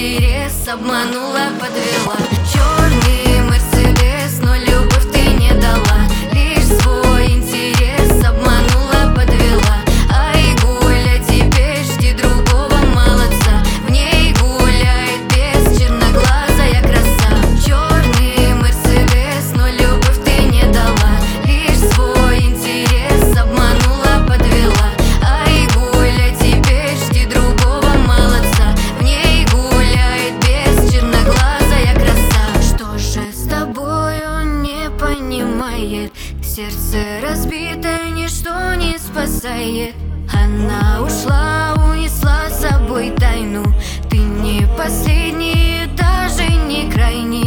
интерес обманула, подвела. Черный Мерседес, но любовь ты не дала. Лишь свой интерес обманула, подвела. Ай, Гуля, теперь жди другого молодца. В ней гуляет без черноглазая краса. Черный Мерседес, но любовь ты не дала. Лишь свой интерес обманула, подвела. Ай, Гуля, теперь жди другого молодца. В ней гуляет без черноглазая краса. Что же с тобой он не понимает? Сердце разбитое, ничто не спасает. Она ушла, унесла с собой тайну. Ты не последний, даже не крайний.